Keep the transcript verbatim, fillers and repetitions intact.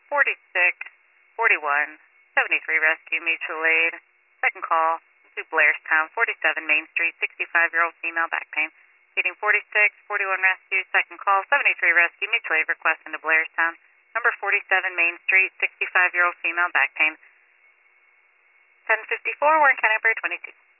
forty-six forty-one seventy-three Rescue Mutual Aid. Second call to Blairstown, forty-seven Main Street, sixty-five-year-old female back pain. Feeding forty-six forty-one Rescue. Second call, seventy-three Rescue Mutual Aid request into Blairstown. Number forty-seven Main Street, sixty-five-year-old female back pain. ten fifty-four, Warren County, twenty-two.